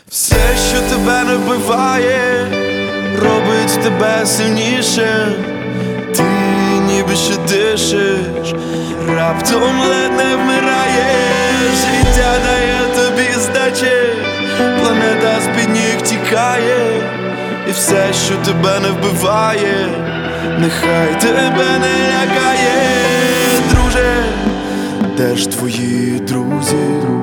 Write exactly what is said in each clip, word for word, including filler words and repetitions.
Все, що тебе не вбиває, робить тебе сильніше. Ти ніби ще дишиш, раптом ледь не вмираєш. Життя дає тобі здачі, планета з-під ніг тікає. І все, що тебе не вбиває, нехай тебе не лякає. Друже, де ж твої друзі,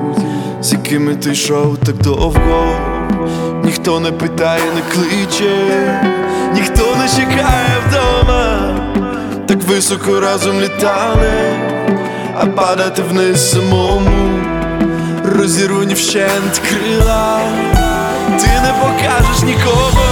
з якими ти йшов так довго? Ніхто не питає, не кличе, ніхто не чекає вдома. Так високо разом літали, а падати вниз самому, розірвані вщент крила. Ти не покажеш нікому,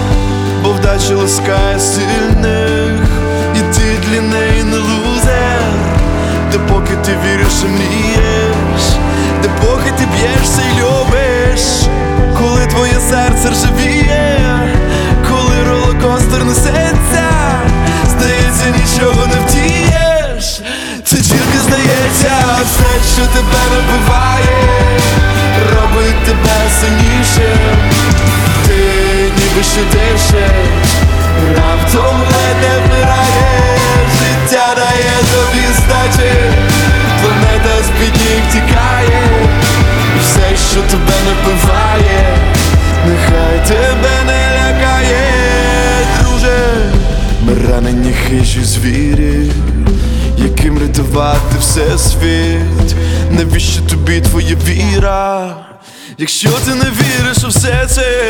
бо вдача ласкає сильних, і ти для неї не лузер. Допоки ти віриш і мрієш, допоки ти б'єшся й любиш. Коли твоє серце ржавіє, коли ролокостер несеться, здається, нічого не втієш. Це тільки здається. Все, що тебе не вбиває, робить тебе сильніше. Ти ніби ще дишиш, раптом ледь не вмираєш. Життя дає тобі здачі, планета з-під ніг тікає. І все, що тебе не вбиває, нехай тебе не лякає. Друже, ми ранені хижі звірі, яким рятувати всесвіт. Навіщо тобі твоя віра, якщо ти не віриш у все це?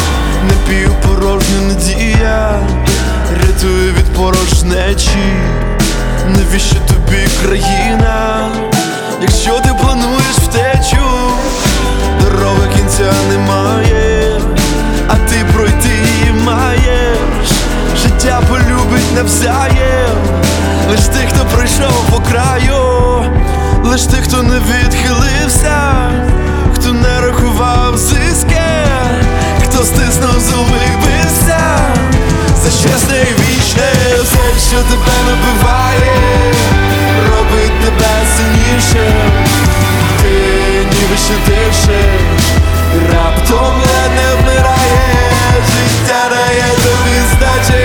Напівпорожня надія рятує від порожнечі. Навіщо тобі країна, якщо ти плануєш втечу? Дороги кінця немає, а ти пройти її маєш. Життя полюбить навзаєм лиш тих, хто пройшов по краю, лиш тих, хто не відхилився, хто не рахував зиски, хто стиснув зуби і бився за чесне і вічне. Все, що тебе не вбиває, робить тебе сильніше. Ти ніби ще дишиш, раптом ледь не вмираєш. Життя дає тобі здачі,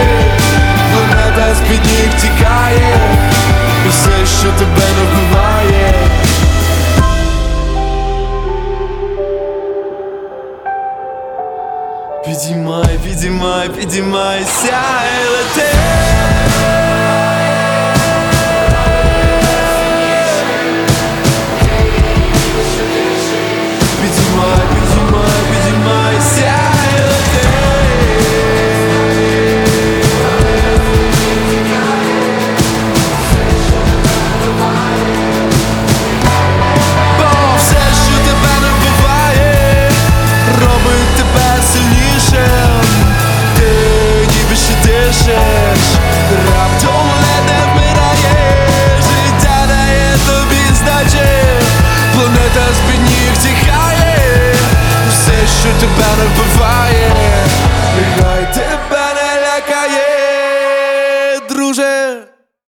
планета з-під ніг тікає. І все, що тебе не вбиває. Підіймай, підіймай, підіймайся і лети.